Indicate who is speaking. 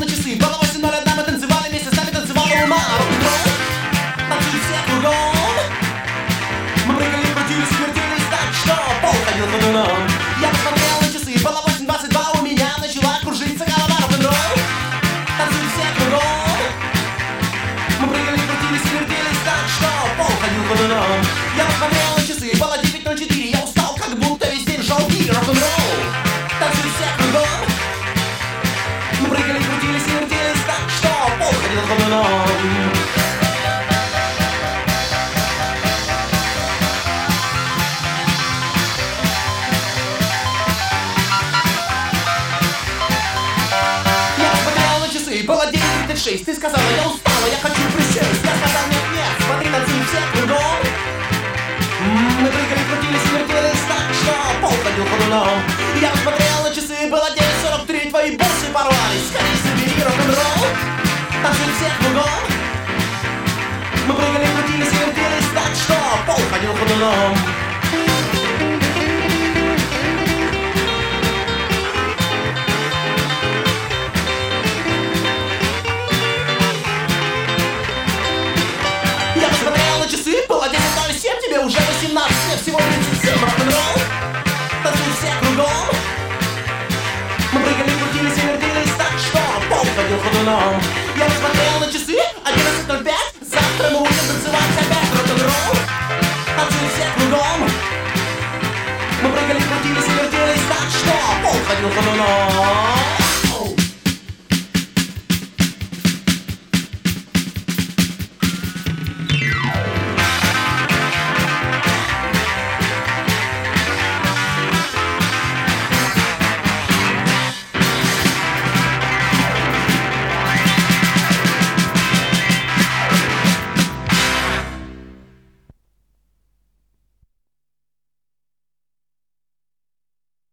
Speaker 1: на часы, было 8:01, мы танцевали вместе, с нами танцевала луна. Рок-н-ролл, танцуют все кругом. Мы прыгали, крутились, вертелись так, что пол ходил ходуном. Я посмотрел на часы, было 8:22, у меня начала кружиться голова. Рок-н-ролл, танцуют все кругом. Мы прыгали, крутились, вертелись так, что пол ходил ходуном. Я посмотрел на часы, было 9:04, я устал, как будто весь день жал гир. Рок-н-ролл, танцуют все кругом. Мы прыгали, крутились и вертелись так, что пол ходил ходуном. Было 9:36, ты сказала, я устала, я хочу присесть. Я сказал, нет, нет, смотри, танцуют все кругом. Мы прыгали, крутились и вертелись так, что пол ходил ходуном. Я посмотрел на часы, было 9:43, твои бусы порвались. Скорее собери рок-н-ролл, танцуют все кругом. Мы прыгали, крутились и вертелись так, что пол ходил ходуном. Было 10:07, тебе уже 18, мне всего 37. Рок-н-ролл, танцуют все кругом. Мы прыгали, крутились и вертелись так, что пол ходил ходуном. Я посмотрел на часы, 11:05, завтра мы будем танцевать опять. Рок-н-ролл, танцуют все кругом. Мы прыгали, крутились и вертелись так, что пол ходил ходуном.